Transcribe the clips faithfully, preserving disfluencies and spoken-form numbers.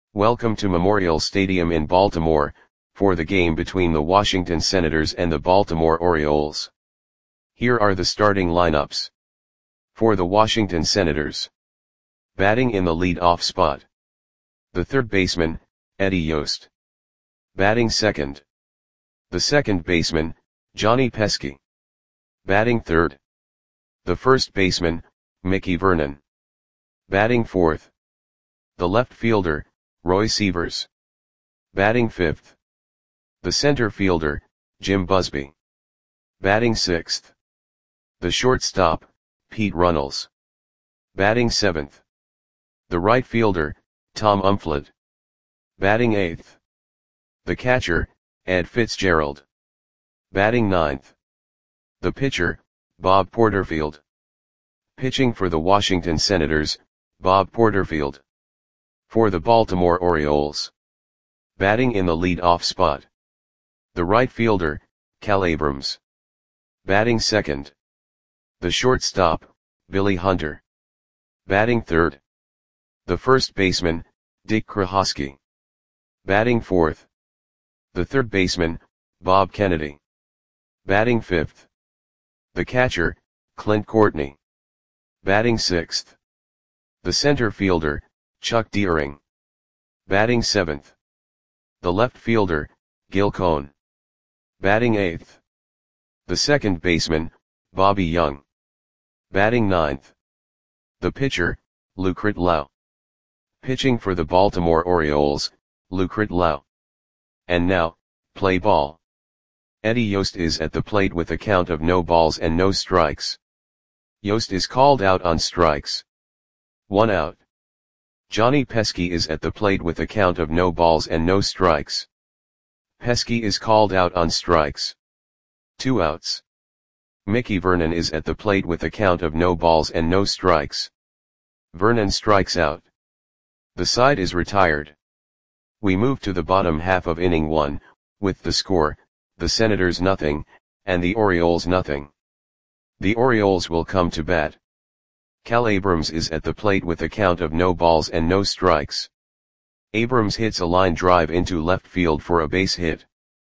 Welcome to Memorial Stadium in Baltimore, for the game between the Washington Senators and the Baltimore Orioles. Here are the starting lineups. For the Washington Senators. Batting in the lead-off spot. The third baseman, Eddie Yost. Batting second. The second baseman, Johnny Pesky. Batting third. The first baseman, Mickey Vernon. Batting fourth. The left fielder, Roy Sievers. Batting fifth. The center fielder, Jim Busby. Batting sixth. The shortstop, Pete Runnels. Batting seventh. The right fielder, Tom Umflett. Batting eighth. The catcher, Ed Fitzgerald. Batting ninth. The pitcher, Bob Porterfield. Pitching for the Washington Senators, Bob Porterfield. For the Baltimore Orioles. Batting in the lead-off spot. The right fielder, Cal Abrams. Batting second. The shortstop, Billy Hunter. Batting third. The first baseman, Dick Krohosky. Batting fourth. The third baseman, Bob Kennedy. Batting fifth. The catcher, Clint Courtney. Batting sixth. The center fielder, Chuck Deering. Batting seventh. The left fielder, Gil Cohn. Batting eighth. The second baseman, Bobby Young. Batting ninth. The pitcher, Lucret Lau. Pitching for the Baltimore Orioles, Lucret Lau. And now, play ball. Eddie Yost is at the plate with a count of no balls and no strikes. Yost is called out on strikes. One out. Johnny Pesky is at the plate with a count of no balls and no strikes. Pesky is called out on strikes. Two outs. Mickey Vernon is at the plate with a count of no balls and no strikes. Vernon strikes out. The side is retired. We move to the bottom half of inning one, with the score, the Senators nothing, and the Orioles nothing. The Orioles will come to bat. Cal Abrams is at the plate with a count of no balls and no strikes. Abrams hits a line drive into left field for a base hit.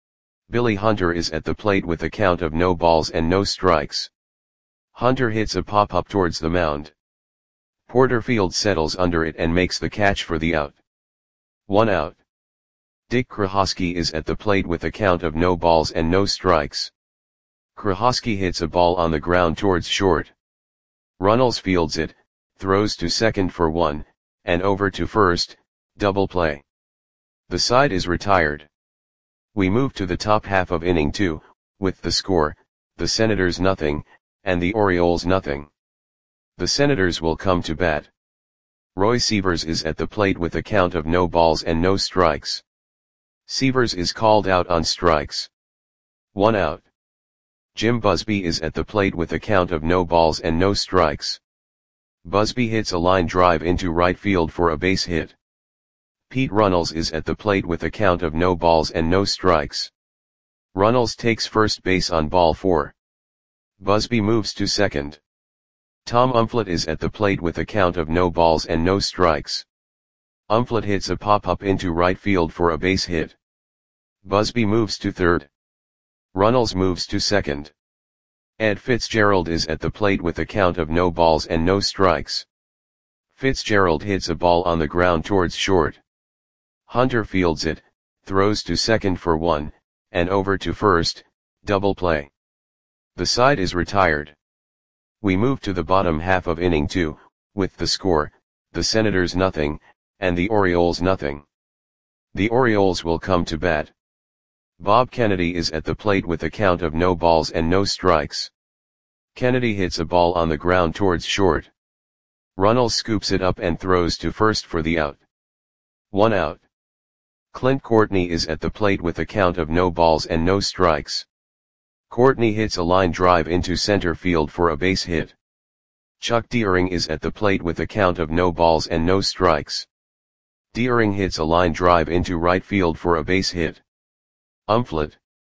Billy Hunter is at the plate with a count of no balls and no strikes. Hunter hits a pop-up towards the mound. Porterfield settles under it and makes the catch for the out. One out. Dick Krohosky is at the plate with a count of no balls and no strikes. Krohosky hits a ball on the ground towards short. Runnels fields it, throws to second for one, and over to first, double play. The side is retired. We move to the top half of inning two, with the score, the Senators nothing, and the Orioles nothing. The Senators will come to bat. Roy Sievers is at the plate with a count of no balls and no strikes. Sievers is called out on strikes. One out. Jim Busby is at the plate with a count of no balls and no strikes. Busby hits a line drive into right field for a base hit. Pete Runnels is at the plate with a count of no balls and no strikes. Runnels takes first base on ball four. Busby moves to second. Tom Umflett is at the plate with a count of no balls and no strikes. Umflett hits a pop-up into right field for a base hit. Busby moves to third. Runnels moves to second. Ed Fitzgerald is at the plate with a count of no balls and no strikes. Fitzgerald hits a ball on the ground towards short. Hunter fields it, throws to second for one, and over to first, double play. The side is retired. We move to the bottom half of inning two, with the score, the Senators nothing, and the Orioles nothing. The Orioles will come to bat. Bob Kennedy is at the plate with a count of no balls and no strikes. Kennedy hits a ball on the ground towards short. Runnels scoops it up and throws to first for the out. One out. Clint Courtney is at the plate with a count of no balls and no strikes. Courtney hits a line drive into center field for a base hit. Chuck Deering is at the plate with a count of no balls and no strikes. Deering hits a line drive into right field for a base hit. Umflett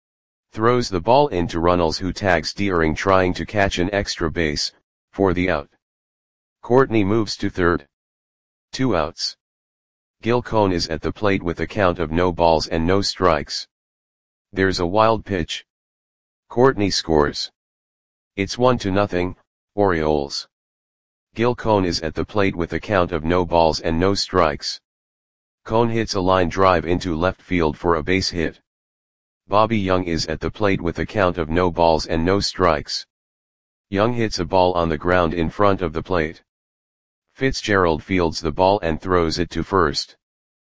throws the ball into Runnels, who tags Deering trying to catch an extra base, for the out. Courtney moves to third. Two outs. Gil Cone is at the plate with a count of no balls and no strikes. There's a wild pitch. Courtney scores. It's one to nothing, Orioles. Gil Cone is at the plate with a count of no balls and no strikes. Cone hits a line drive into left field for a base hit. Bobby Young is at the plate with a count of no balls and no strikes. Young hits a ball on the ground in front of the plate. Fitzgerald fields the ball and throws it to first.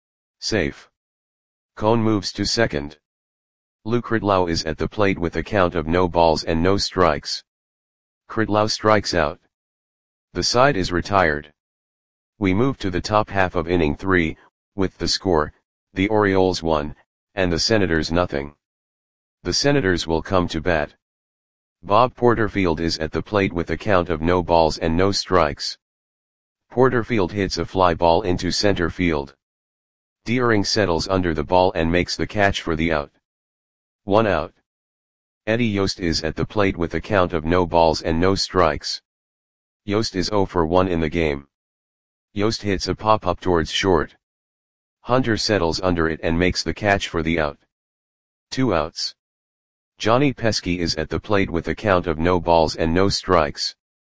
Safe. Cone moves to second. Lou Kritlau is at the plate with a count of no balls and no strikes. Kritlau strikes out. The side is retired. We move to the top half of inning three, with the score, the Orioles one, and the Senators nothing. The Senators will come to bat. Bob Porterfield is at the plate with a count of no balls and no strikes. Porterfield hits a fly ball into center field. Deering settles under the ball and makes the catch for the out. One out. Eddie Yost is at the plate with a count of no balls and no strikes. Yost is oh for one in the game. Yost hits a pop-up towards short. Hunter settles under it and makes the catch for the out. Two outs. Johnny Pesky is at the plate with a count of no balls and no strikes.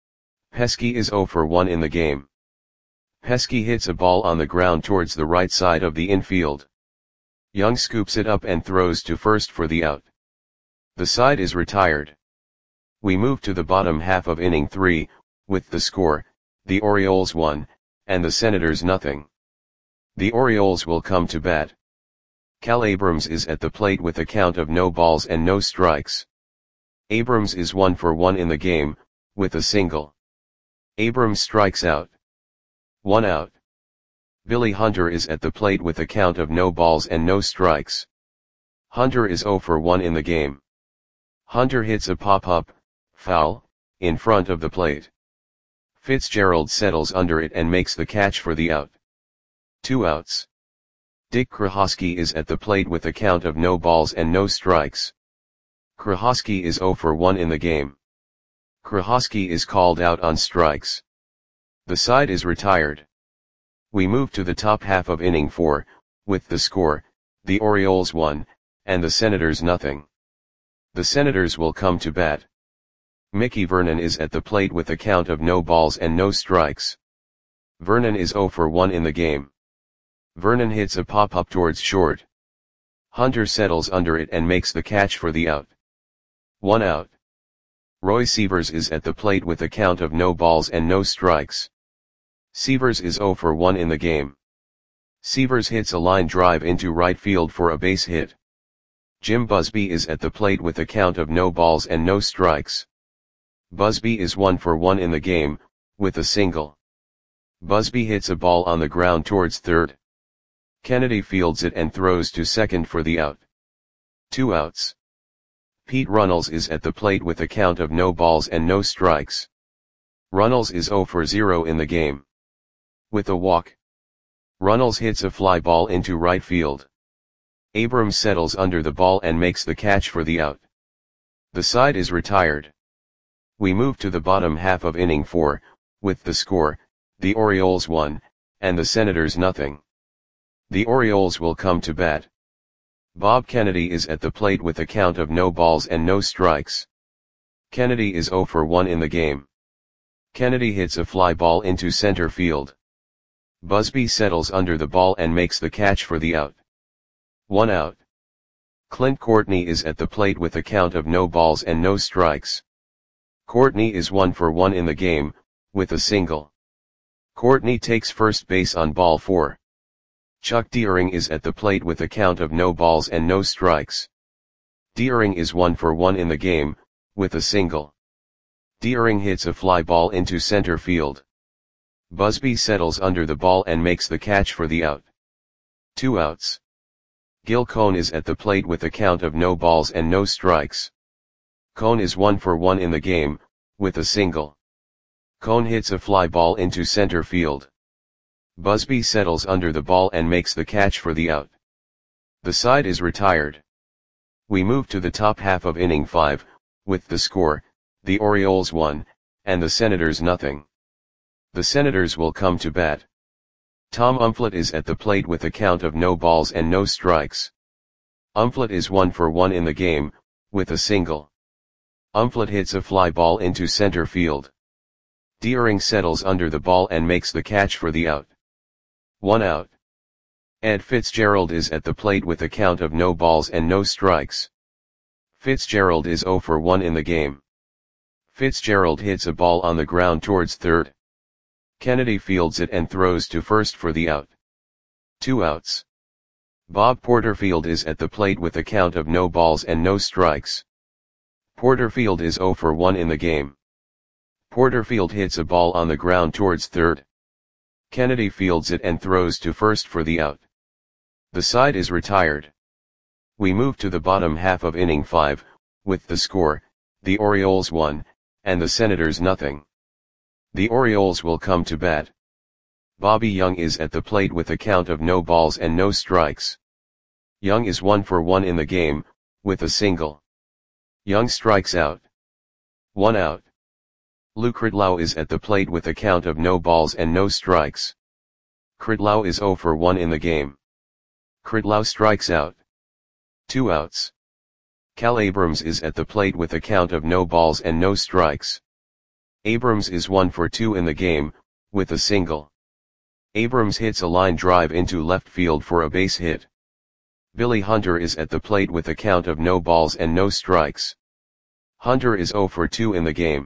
Pesky is oh for one in the game. Pesky hits a ball on the ground towards the right side of the infield. Young scoops it up and throws to first for the out. The side is retired. We move to the bottom half of inning three, with the score, the Orioles one, and the Senators nothing. The Orioles will come to bat. Cal Abrams is at the plate with a count of no balls and no strikes. Abrams is one for one in the game, with a single. Abrams strikes out. One out. Billy Hunter is at the plate with a count of no balls and no strikes. Hunter is oh for one in the game. Hunter hits a pop-up, foul, in front of the plate. Fitzgerald settles under it and makes the catch for the out. Two outs. Dick Krahosky is at the plate with a count of no balls and no strikes. Krahosky is oh for one in the game. Krahosky is called out on strikes. The side is retired. We move to the top half of inning four, with the score, the Orioles one, and the Senators nothing. The Senators will come to bat. Mickey Vernon is at the plate with a count of no balls and no strikes. Vernon is oh for one in the game. Vernon hits a pop-up towards short. Hunter settles under it and makes the catch for the out. One out. Roy Sievers is at the plate with a count of no balls and no strikes. Sievers is oh for one in the game. Sievers hits a line drive into right field for a base hit. Jim Busby is at the plate with a count of no balls and no strikes. Busby is one for one in the game, with a single. Busby hits a ball on the ground towards third. Kennedy fields it and throws to second for the out. Two outs. Pete Runnels is at the plate with a count of no balls and no strikes. Runnels is oh for zero in the game. With a walk. Runnels hits a fly ball into right field. Abrams settles under the ball and makes the catch for the out. The side is retired. We move to the bottom half of inning four, with the score, the Orioles one, and the Senators nothing. The Orioles will come to bat. Bob Kennedy is at the plate with a count of no balls and no strikes. Kennedy is oh for one in the game. Kennedy hits a fly ball into center field. Busby settles under the ball and makes the catch for the out. One out. Clint Courtney is at the plate with a count of no balls and no strikes. Courtney is one for one in the game, with a single. Courtney takes first base on ball four. Chuck Deering is at the plate with a count of no balls and no strikes. Deering is one for one in the game, with a single. Deering hits a fly ball into center field. Busby settles under the ball and makes the catch for the out. Two outs. Gil Cone is at the plate with a count of no balls and no strikes. Cone is one for one in the game, with a single. Cone hits a fly ball into center field. Busby settles under the ball and makes the catch for the out. The side is retired. We move to the top half of inning five, with the score, the Orioles one, and the Senators nothing. The Senators will come to bat. Tom Umflett is at the plate with a count of no balls and no strikes. Umflett is one for one in the game, with a single. Umflett hits a fly ball into center field. Deering settles under the ball and makes the catch for the out. One out. Ed Fitzgerald is at the plate with a count of no balls and no strikes. Fitzgerald is zero for one in the game. Fitzgerald hits a ball on the ground towards third. Kennedy fields it and throws to first for the out. Two outs. Bob Porterfield is at the plate with a count of no balls and no strikes. Porterfield is zero for one in the game. Porterfield hits a ball on the ground towards third. Kennedy fields it and throws to first for the out. The side is retired. We move to the bottom half of inning five, with the score, the Orioles one, and the Senators nothing. The Orioles will come to bat. Bobby Young is at the plate with a count of no balls and no strikes. Young is one for one in the game, with a single. Young strikes out. One out. Lou Kridlow is at the plate with a count of no balls and no strikes. Kridlow is zero for one in the game. Kridlow strikes out. Two outs. Cal Abrams is at the plate with a count of no balls and no strikes. Abrams is one for two in the game, with a single. Abrams hits a line drive into left field for a base hit. Billy Hunter is at the plate with a count of no balls and no strikes. Hunter is zero for two in the game.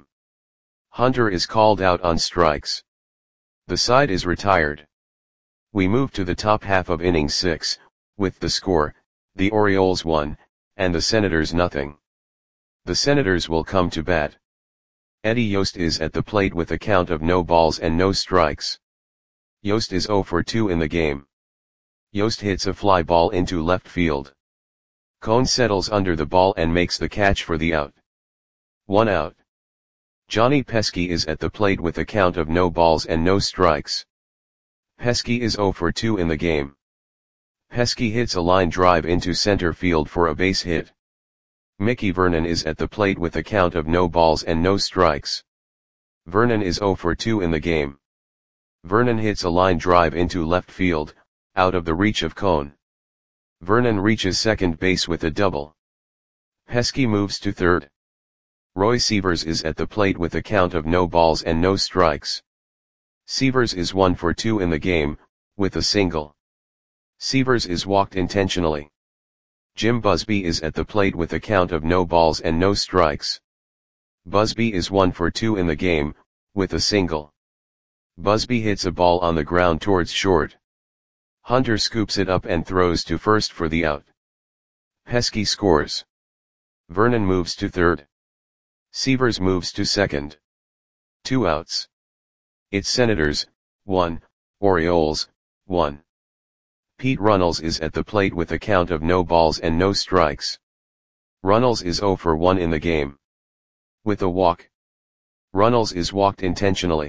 Hunter is called out on strikes. The side is retired. We move to the top half of inning six, with the score, the Orioles one, and the Senators nothing. The Senators will come to bat. Eddie Yost is at the plate with a count of no balls and no strikes. Yost is zero for two in the game. Yost hits a fly ball into left field. Cone settles under the ball and makes the catch for the out. One out. Johnny Pesky is at the plate with a count of no balls and no strikes. Pesky is zero for two in the game. Pesky hits a line drive into center field for a base hit. Mickey Vernon is at the plate with a count of no balls and no strikes. Vernon is zero for two in the game. Vernon hits a line drive into left field, out of the reach of Cone. Vernon reaches second base with a double. Pesky moves to third. Roy Sievers is at the plate with a count of no balls and no strikes. Sievers is one for two in the game, with a single. Sievers is walked intentionally. Jim Busby is at the plate with a count of no balls and no strikes. Busby is one for two in the game, with a single. Busby hits a ball on the ground towards short. Hunter scoops it up and throws to first for the out. Pesky scores. Vernon moves to third. Sievers moves to second. Two outs. It's Senators, one, Orioles, one. Pete Runnels is at the plate with a count of no balls and no strikes. Runnels is zero for one in the game. With a walk. Runnels is walked intentionally.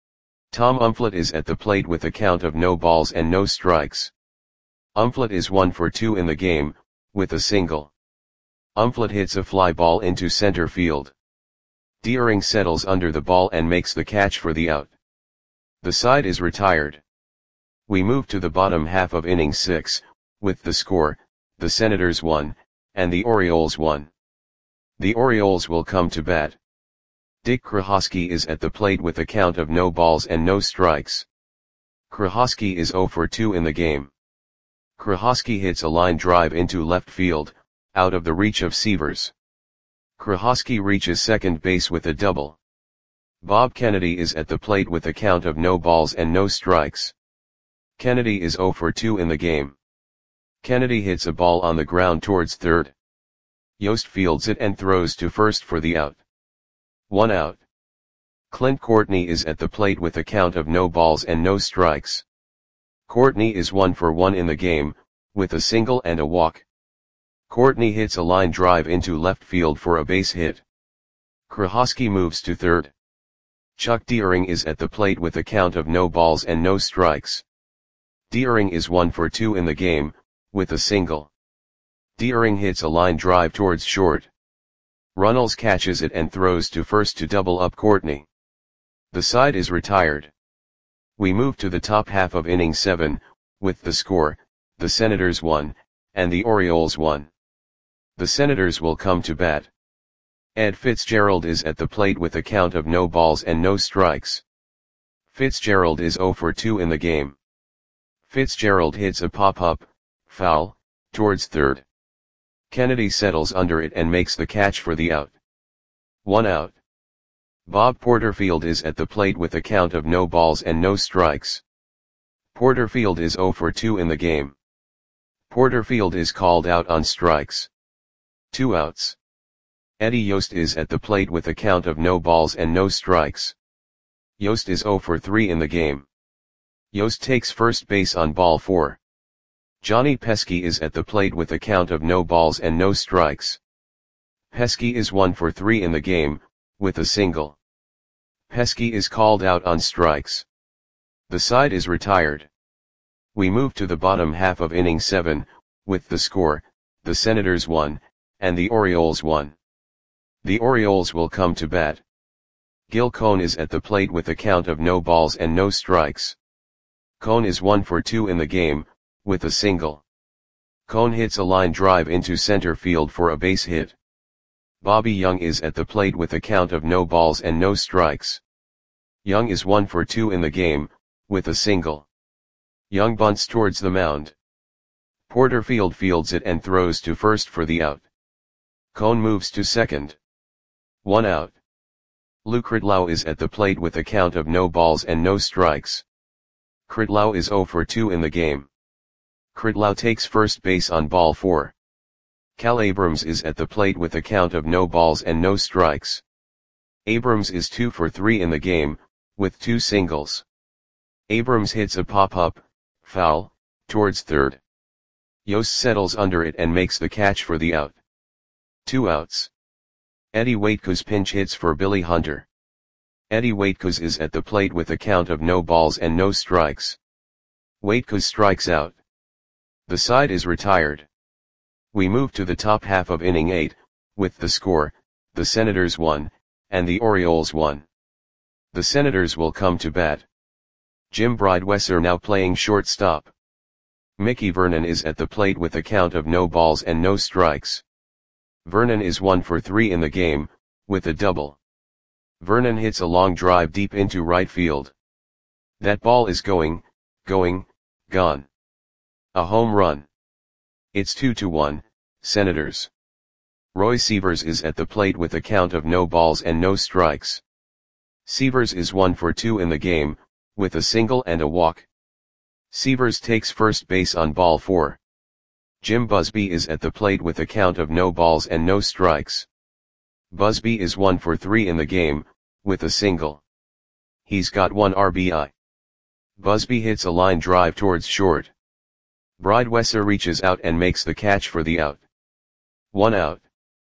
Tom Umflett is at the plate with a count of no balls and no strikes. Umflett is one for two in the game, with a single. Umflett hits a fly ball into center field. Deering settles under the ball and makes the catch for the out. The side is retired. We move to the bottom half of inning six, with the score, the Senators one, and the Orioles one. The Orioles will come to bat. Dick Krahosky is at the plate with a count of no balls and no strikes. Krahosky is zero for two in the game. Krahosky hits a line drive into left field, out of the reach of Sievers. Krahosky reaches second base with a double. Bob Kennedy is at the plate with a count of no balls and no strikes. Kennedy is zero for two in the game. Kennedy hits a ball on the ground towards third. Yost fields it and throws to first for the out. One out. Clint Courtney is at the plate with a count of no balls and no strikes. Courtney is one for one in the game, with a single and a walk. Courtney hits a line drive into left field for a base hit. Krahosky moves to third. Chuck Deering is at the plate with a count of no balls and no strikes. Deering is one for two in the game, with a single. Deering hits a line drive towards short. Runnels catches it and throws to first to double up Courtney. The side is retired. We move to the top half of inning seven, with the score, the Senators one, and the Orioles one. The Senators will come to bat. Ed Fitzgerald is at the plate with a count of no balls and no strikes. Fitzgerald is oh for two in the game. Fitzgerald hits a pop-up, foul, towards third. Kennedy settles under it and makes the catch for the out. One out. Bob Porterfield is at the plate with a count of no balls and no strikes. Porterfield is oh for two in the game. Porterfield is called out on strikes. Two outs. Eddie Yost is at the plate with a count of no balls and no strikes. Yost is oh for three in the game. Yost takes first base on ball four. Johnny Pesky is at the plate with a count of no balls and no strikes. Pesky is one for three in the game, with a single. Pesky is called out on strikes. The side is retired. We move to the bottom half of inning seven, with the score, the Senators one, and the Orioles one. The Orioles will come to bat. Gil Cone is at the plate with a count of no balls and no strikes. Cone is one for two in the game, with a single. Cone hits a line drive into center field for a base hit. Bobby Young is at the plate with a count of no balls and no strikes. Young is one for two in the game, with a single. Young bunts towards the mound. Porterfield fields it and throws to first for the out. Cone moves to second. One out. Lou Kritlau is at the plate with a count of no balls and no strikes. Kritlau is oh for two in the game. Kritlau takes first base on ball four. Cal Abrams is at the plate with a count of no balls and no strikes. Abrams is two for three in the game, with two singles. Abrams hits a pop-up, foul, towards third. Yost settles under it and makes the catch for the out. Two outs. Eddie Waitkus pinch hits for Billy Hunter. Eddie Waitkus is at the plate with a count of no balls and no strikes. Waitkus strikes out. The side is retired. We move to the top half of inning eight, with the score, the Senators one, and the Orioles one. The Senators will come to bat. Jim Bridewesser now playing shortstop. Mickey Vernon is at the plate with a count of no balls and no strikes. Vernon is one for three in the game, with a double. Vernon hits a long drive deep into right field. That ball is going, going, gone. A home run. It's two to one, Senators. Roy Sievers is at the plate with a count of no balls and no strikes. Sievers is one for two in the game, with a single and a walk. Sievers takes first base on ball four. Jim Busby is at the plate with a count of no balls and no strikes. Busby is one for three in the game, with a single. He's got one R B I. Busby hits a line drive towards short. Bridewesser reaches out and makes the catch for the out. One out.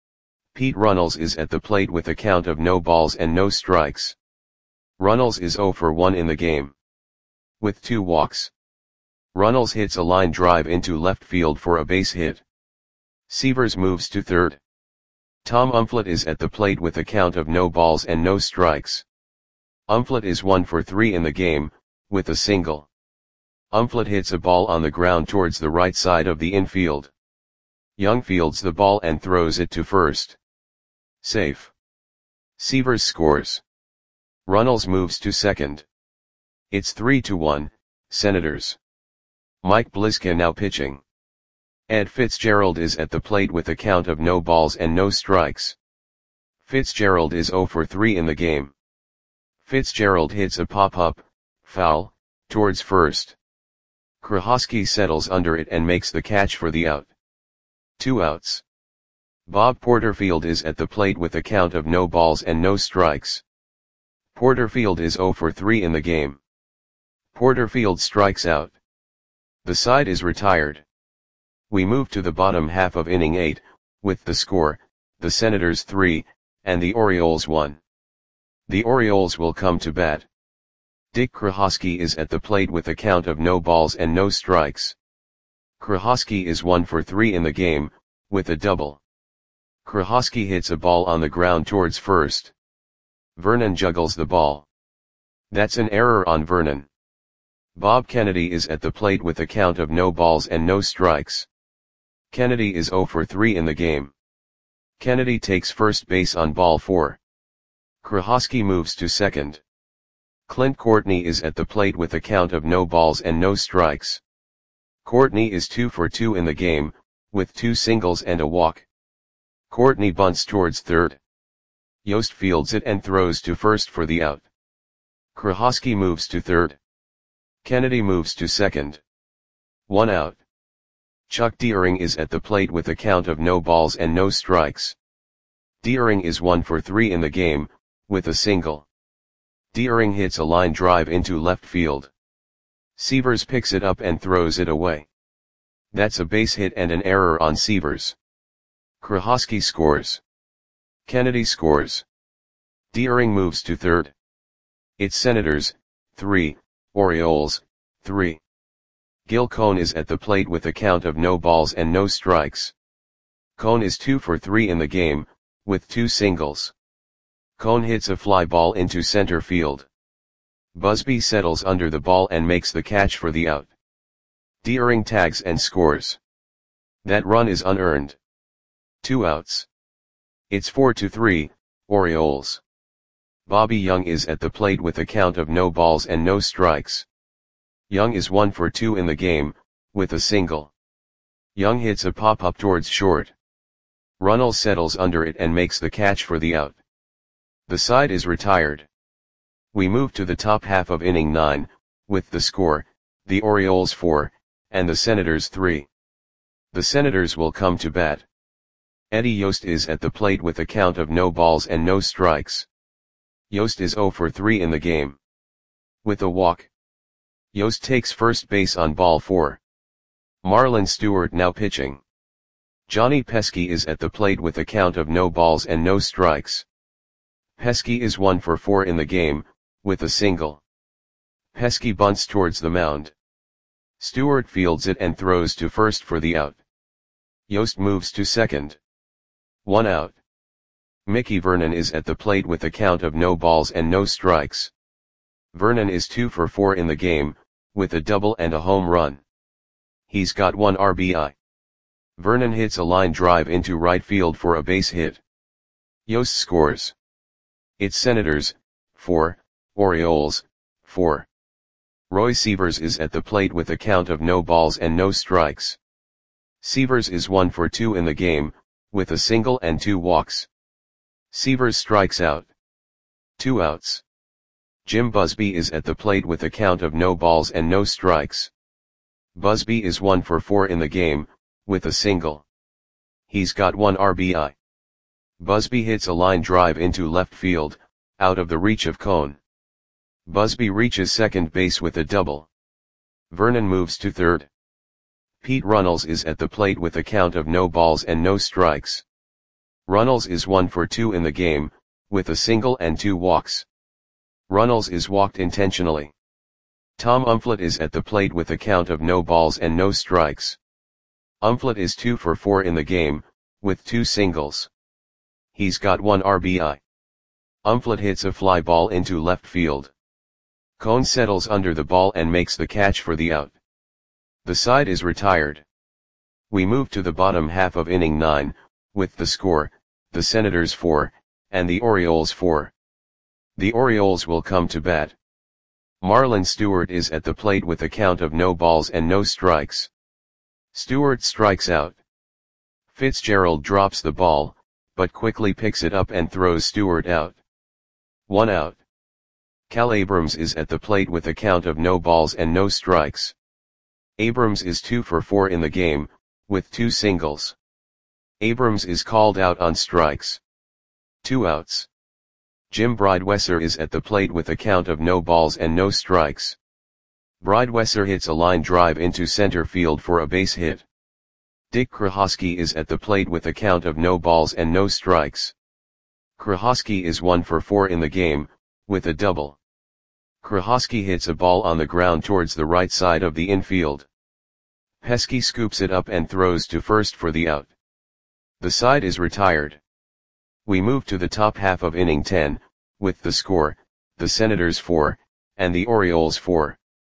Pete Runnels is at the plate with a count of no balls and no strikes. Runnels is oh for one in the game. With two walks. Runnels hits a line drive into left field for a base hit. Sievers moves to third. Tom Umflett is at the plate with a count of no balls and no strikes. Umflett is one for three in the game, with a single. Umflett hits a ball on the ground towards the right side of the infield. Young fields the ball and throws it to first. Safe. Sievers scores. Runnels moves to second. It's three to one, Senators. Mike Bliska now pitching. Ed Fitzgerald is at the plate with a count of no balls and no strikes. Fitzgerald is oh for three in the game. Fitzgerald hits a pop-up, foul, towards first. Krahosky settles under it and makes the catch for the out. Two outs. Bob Porterfield is at the plate with a count of no balls and no strikes. Porterfield is oh for three in the game. Porterfield strikes out. The side is retired. We move to the bottom half of inning eight, with the score, the Senators three, and the Orioles one. The Orioles will come to bat. Dick Krahosky is at the plate with a count of no balls and no strikes. Krahosky is one for three in the game, with a double. Krahosky hits a ball on the ground towards first. Vernon juggles the ball. That's an error on Vernon. Bob Kennedy is at the plate with a count of no balls and no strikes. Kennedy is zero for three in the game. Kennedy takes first base on ball four. Krahosky moves to second. Clint Courtney is at the plate with a count of no balls and no strikes. Courtney is two for two in the game, with two singles and a walk. Courtney bunts towards third. Yost fields it and throws to first for the out. Krahosky moves to third. Kennedy moves to second. One out. Chuck Deering is at the plate with a count of no balls and no strikes. Deering is one for three in the game, with a single. Deering hits a line drive into left field. Sievers picks it up and throws it away. That's a base hit and an error on Sievers. Krahosky scores. Kennedy scores. Deering moves to third. It's Senators, three, Orioles, three. Gil Cone is at the plate with a count of no balls and no strikes. Cone is two for three in the game, with two singles. Cone hits a fly ball into center field. Busby settles under the ball and makes the catch for the out. Deering tags and scores. That run is unearned. Two outs. It's four to three, Orioles. Bobby Young is at the plate with a count of no balls and no strikes. Young is one for two in the game, with a single. Young hits a pop-up towards short. Runnels settles under it and makes the catch for the out. The side is retired. We move to the top half of inning nine, with the score, the Orioles four, and the Senators three. The Senators will come to bat. Eddie Yost is at the plate with a count of no balls and no strikes. Yost is zero for three in the game. With a walk. Yost takes first base on ball four. Marlon Stewart now pitching. Johnny Pesky is at the plate with a count of no balls and no strikes. Pesky is one for four in the game, with a single. Pesky bunts towards the mound. Stewart fields it and throws to first for the out. Yost moves to second. One out. Mickey Vernon is at the plate with a count of no balls and no strikes. Vernon is two for four in the game, with a double and a home run. He's got one R B I. Vernon hits a line drive into right field for a base hit. Yost scores. It's Senators, four, Orioles, four. Roy Sievers is at the plate with a count of no balls and no strikes. Sievers is one for two in the game, with a single and two walks. Sievers strikes out. Two outs. Jim Busby is at the plate with a count of no balls and no strikes. Busby is one for four in the game, with a single. He's got one R B I. Busby hits a line drive into left field, out of the reach of Cone. Busby reaches second base with a double. Vernon moves to third. Pete Runnels is at the plate with a count of no balls and no strikes. Runnels is one for two in the game, with a single and two walks. Runnels is walked intentionally. Tom Umflett is at the plate with a count of no balls and no strikes. Umflett is two for four in the game, with two singles. He's got one R B I. Umflett hits a fly ball into left field. Cone settles under the ball and makes the catch for the out. The side is retired. We move to the bottom half of inning nine, with the score, the Senators four, and the Orioles four. The Orioles will come to bat. Marlon Stewart is at the plate with a count of no balls and no strikes. Stewart strikes out. Fitzgerald drops the ball, but quickly picks it up and throws Stewart out. One out. Cal Abrams is at the plate with a count of no balls and no strikes. Abrams is two for four in the game, with two singles. Abrams is called out on strikes. Two outs. Jim Bridewesser is at the plate with a count of no balls and no strikes. Bridewesser hits a line drive into center field for a base hit. Dick Krahosky is at the plate with a count of no balls and no strikes. Krahosky is one for four in the game, with a double. Krahosky hits a ball on the ground towards the right side of the infield. Pesky scoops it up and throws to first for the out. The side is retired. We move to the top half of inning ten, with the score, the Senators four, and the Orioles four.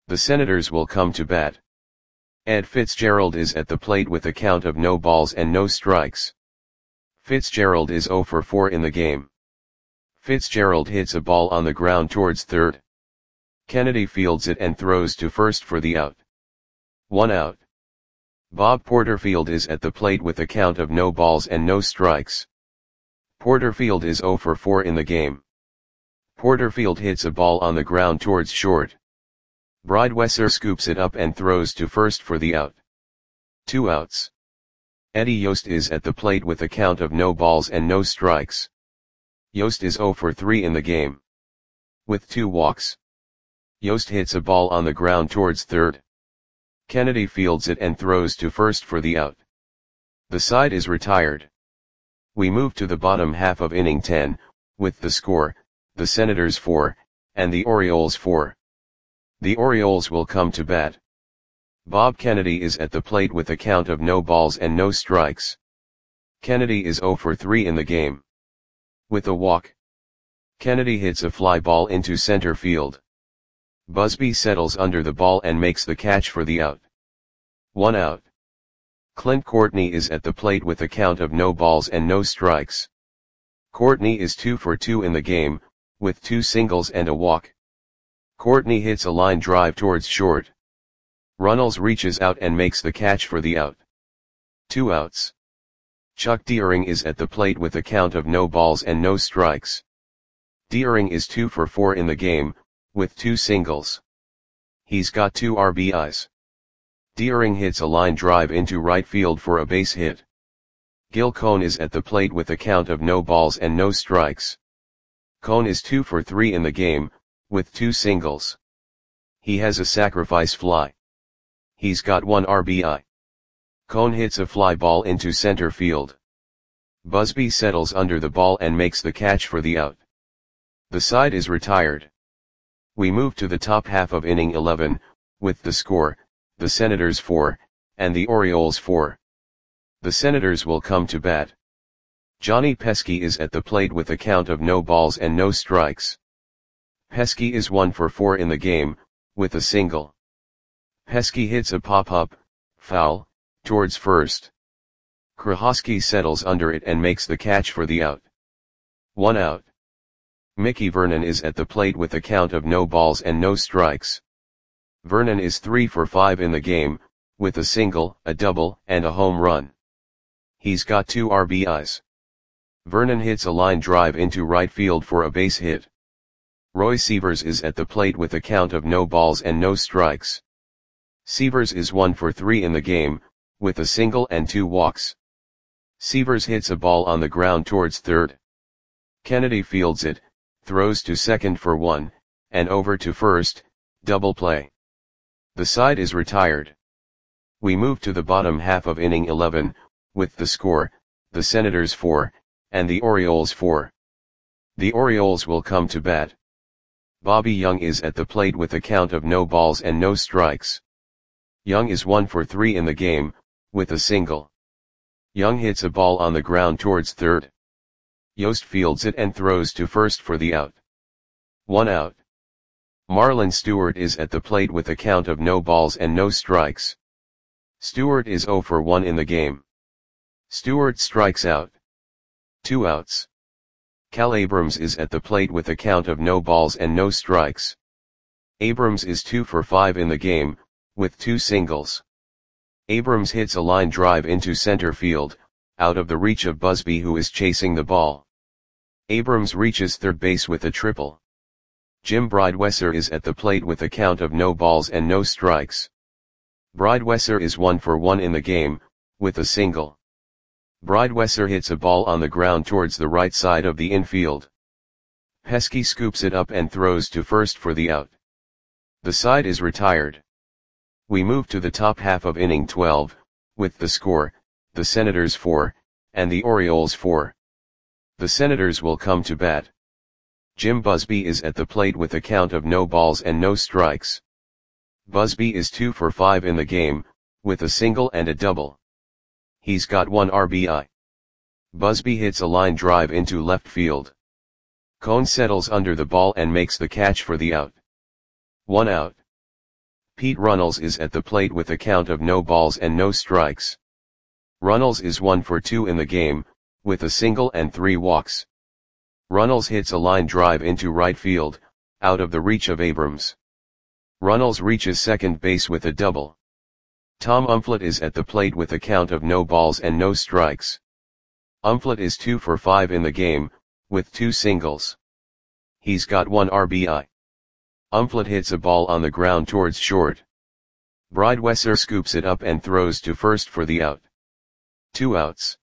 The Senators will come to bat. Ed Fitzgerald is at the plate with a count of no balls and no strikes. Fitzgerald is zero for four in the game. Fitzgerald hits a ball on the ground towards third. Kennedy fields it and throws to first for the out. One out. Bob Porterfield is at the plate with a count of no balls and no strikes. Porterfield is zero for four in the game. Porterfield hits a ball on the ground towards short. Bridewesser scoops it up and throws to first for the out. Two outs. Eddie Yost is at the plate with a count of no balls and no strikes. Yost is zero for three in the game. With two walks. Yost hits a ball on the ground towards third. Kennedy fields it and throws to first for the out. The side is retired. We move to the bottom half of inning ten, with the score, the Senators four, and the Orioles four. The Orioles will come to bat. Bob Kennedy is at the plate with a count of no balls and no strikes. Kennedy is zero for three in the game. With a walk. Kennedy hits a fly ball into center field. Busby settles under the ball and makes the catch for the out. One out. Clint Courtney is at the plate with a count of no balls and no strikes. Courtney is two for two in the game, with two singles and a walk. Courtney hits a line drive towards short. Runnels reaches out and makes the catch for the out. Two outs. Chuck Deering is at the plate with a count of no balls and no strikes. Deering is two for four in the game, with two singles. He's got two R B Is. Deering hits a line drive into right field for a base hit. Gil Cohn is at the plate with a count of no balls and no strikes. Cohn is two for three in the game, with two singles. He has a sacrifice fly. He's got one R B I. Cohn hits a fly ball into center field. Busby settles under the ball and makes the catch for the out. The side is retired. We move to the top half of inning eleven, with the score, the Senators four, and the Orioles four. The Senators will come to bat. Johnny Pesky is at the plate with a count of no balls and no strikes. Pesky is one for four in the game, with a single. Pesky hits a pop-up, foul, towards first. Krahosky settles under it and makes the catch for the out. One out. Mickey Vernon is at the plate with a count of no balls and no strikes. Vernon is three for five in the game, with a single, a double, and a home run. He's got two R B Is. Vernon hits a line drive into right field for a base hit. Roy Sievers is at the plate with a count of no balls and no strikes. Sievers is one for three in the game, with a single and two walks. Sievers hits a ball on the ground towards third. Kennedy fields it, throws to second for one, and over to first, double play. The side is retired. We move to the bottom half of inning eleven, with the score, the Senators four, and the Orioles four. The Orioles will come to bat. Bobby Young is at the plate with a count of no balls and no strikes. Young is one for three in the game, with a single. Young hits a ball on the ground towards third. Yost fields it and throws to first for the out. One out. Marlon Stewart is at the plate with a count of no balls and no strikes. Stewart is zero for one in the game. Stewart strikes out. Two outs. Cal Abrams is at the plate with a count of no balls and no strikes. Abrams is two for five in the game, with two singles. Abrams hits a line drive into center field, out of the reach of Busby who is chasing the ball. Abrams reaches third base with a triple. Jim Bridewesser is at the plate with a count of no balls and no strikes. Bridewesser is one for one in the game, with a single. Bridewesser hits a ball on the ground towards the right side of the infield. Pesky scoops it up and throws to first for the out. The side is retired. We move to the top half of inning twelve, with the score, the Senators four, and the Orioles four. The Senators will come to bat. Jim Busby is at the plate with a count of no balls and no strikes. Busby is two for five in the game, with a single and a double. He's got one R B I. Busby hits a line drive into left field. Cohn settles under the ball and makes the catch for the out. One out. Pete Runnels is at the plate with a count of no balls and no strikes. Runnels is one for two in the game, with a single and three walks. Runnels hits a line drive into right field, out of the reach of Abrams. Runnels reaches second base with a double. Tom Umflett is at the plate with a count of no balls and no strikes. Umflett is two for five in the game, with two singles. He's got one R B I. Umflett hits a ball on the ground towards short. Breidwesser scoops it up and throws to first for the out. Two outs.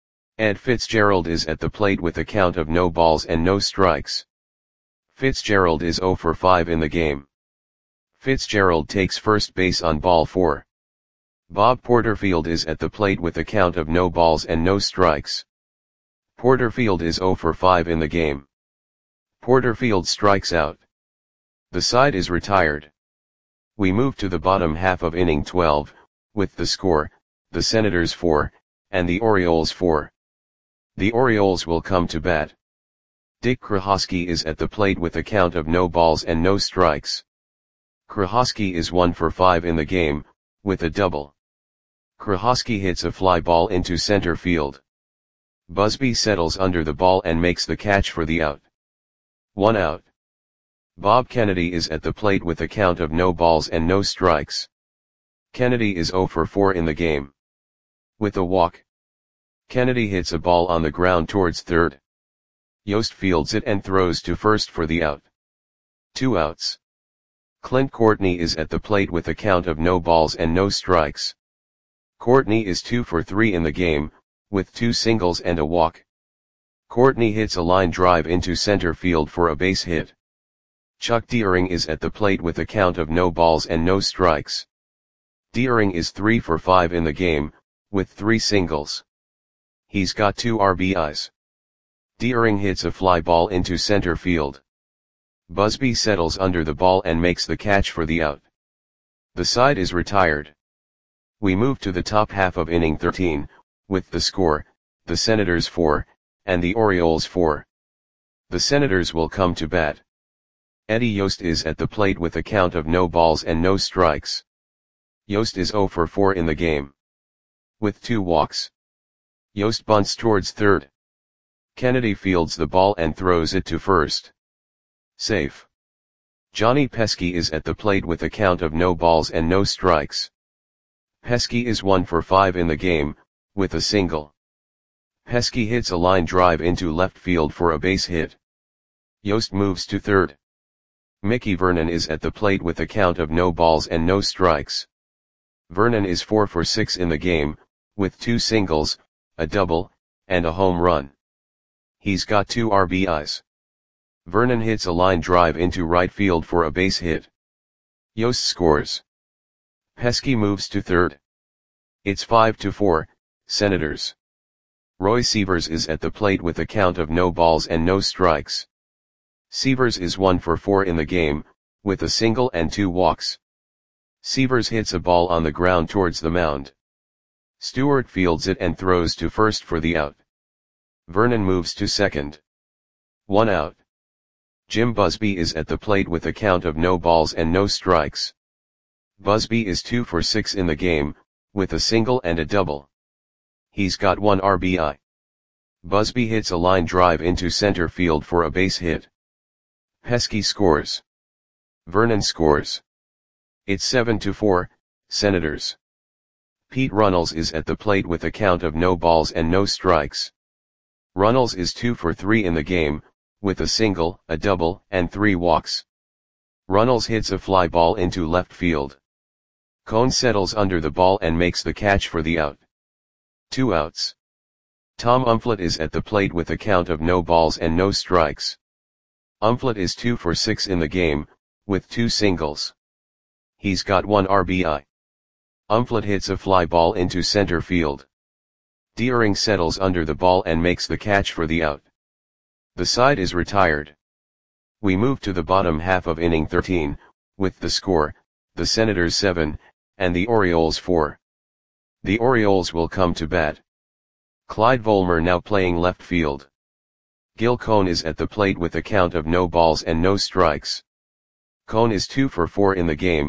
Ed Fitzgerald is at the plate with a count of no balls and no strikes. Fitzgerald is zero for five in the game. Fitzgerald takes first base on ball four. Bob Porterfield is at the plate with a count of no balls and no strikes. Porterfield is zero for five in the game. Porterfield strikes out. The side is retired. We move to the bottom half of inning twelve, with the score, the Senators four, and the Orioles four. The Orioles will come to bat. Dick Krahosky is at the plate with a count of no balls and no strikes. Krahosky is one for five in the game, with a double. Krahosky hits a fly ball into center field. Busby settles under the ball and makes the catch for the out. One out. Bob Kennedy is at the plate with a count of no balls and no strikes. Kennedy is zero for four in the game. With a walk. Kennedy hits a ball on the ground towards third. Yost fields it and throws to first for the out. Two outs. Clint Courtney is at the plate with a count of no balls and no strikes. Courtney is two for three in the game, with two singles and a walk. Courtney hits a line drive into center field for a base hit. Chuck Deering is at the plate with a count of no balls and no strikes. Deering is three for five in the game, with three singles. He's got two R B Is. Deering hits a fly ball into center field. Busby settles under the ball and makes the catch for the out. The side is retired. We move to the top half of inning thirteen, with the score, the Senators four, and the Orioles four. The Senators will come to bat. Eddie Yost is at the plate with a count of no balls and no strikes. Yost is zero for four in the game. With two walks. Yost bunts towards third. Kennedy fields the ball and throws it to first. Safe. Johnny Pesky is at the plate with a count of no balls and no strikes. Pesky is one for five in the game, with a single. Pesky hits a line drive into left field for a base hit. Yost moves to third. Mickey Vernon is at the plate with a count of no balls and no strikes. Vernon is four for six in the game, with two singles, a double, and a home run. He's got two R B Is. Vernon hits a line drive into right field for a base hit. Yost scores. Pesky moves to third. It's five to four, Senators. Roy Sievers is at the plate with a count of no balls and no strikes. Sievers is one for four in the game, with a single and two walks. Sievers hits a ball on the ground towards the mound. Stewart fields it and throws to first for the out. Vernon moves to second. One out. Jim Busby is at the plate with a count of no balls and no strikes. Busby is two for six in the game, with a single and a double. He's got one R B I. Busby hits a line drive into center field for a base hit. Pesky scores. Vernon scores. It's seven to four, Senators. Pete Runnels is at the plate with a count of no balls and no strikes. Runnels is two for three in the game, with a single, a double, and three walks. Runnels hits a fly ball into left field. Cone settles under the ball and makes the catch for the out. Two outs. Tom Umflett is at the plate with a count of no balls and no strikes. Umflett is two for six in the game, with two singles. He's got one R B I. Umflett hits a fly ball into center field. Deering settles under the ball and makes the catch for the out. The side is retired. We move to the bottom half of inning thirteen, with the score, the Senators seven, and the Orioles four. The Orioles will come to bat. Clyde Volmer now playing left field. Gil Cone is at the plate with a count of no balls and no strikes. Cone is two for four in the game,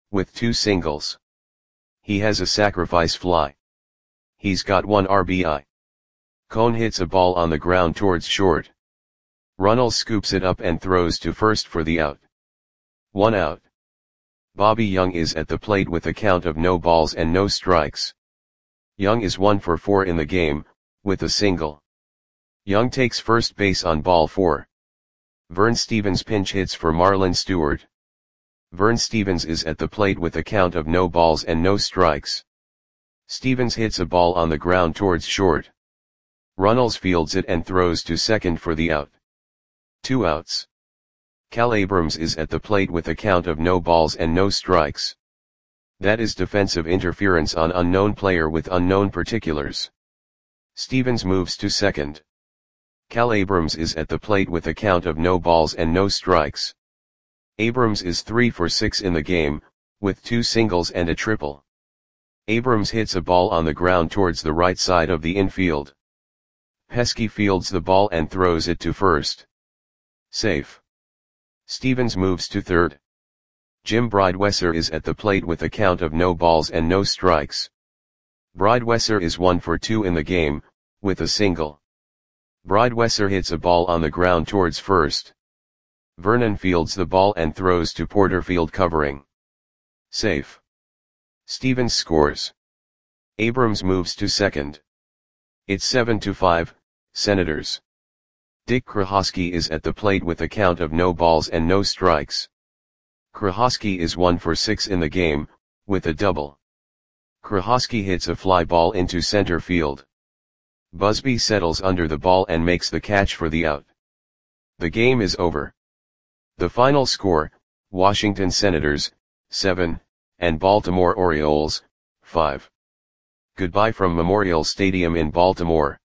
with two singles. He has a sacrifice fly. He's got one R B I. Cone hits a ball on the ground towards short. Runnels scoops it up and throws to first for the out. One out. Bobby Young is at the plate with a count of no balls and no strikes. Young is one for four in the game, with a single. Young takes first base on ball four. Vern Stevens pinch hits for Marlon Stewart. Vern Stevens is at the plate with a count of no balls and no strikes. Stevens hits a ball on the ground towards short. Runnels fields it and throws to second for the out. Two outs. Cal Abrams is at the plate with a count of no balls and no strikes. That is defensive interference on unknown player with unknown particulars. Stevens moves to second. Cal Abrams is at the plate with a count of no balls and no strikes. Abrams is three for six in the game, with two singles and a triple. Abrams hits a ball on the ground towards the right side of the infield. Pesky fields the ball and throws it to first. Safe. Stevens moves to third. Jim Bridewesser is at the plate with a count of no balls and no strikes. Bridewesser is one for two in the game, with a single. Bridewesser hits a ball on the ground towards first. Vernon fields the ball and throws to Porterfield covering. Safe. Stevens scores. Abrams moves to second. It's seven to five, Senators. Dick Krahosky is at the plate with a count of no balls and no strikes. Krahosky is one for six in the game, with a double. Krahosky hits a fly ball into center field. Busby settles under the ball and makes the catch for the out. The game is over. The final score, Washington Senators, seven, and Baltimore Orioles, five. Goodbye from Memorial Stadium in Baltimore.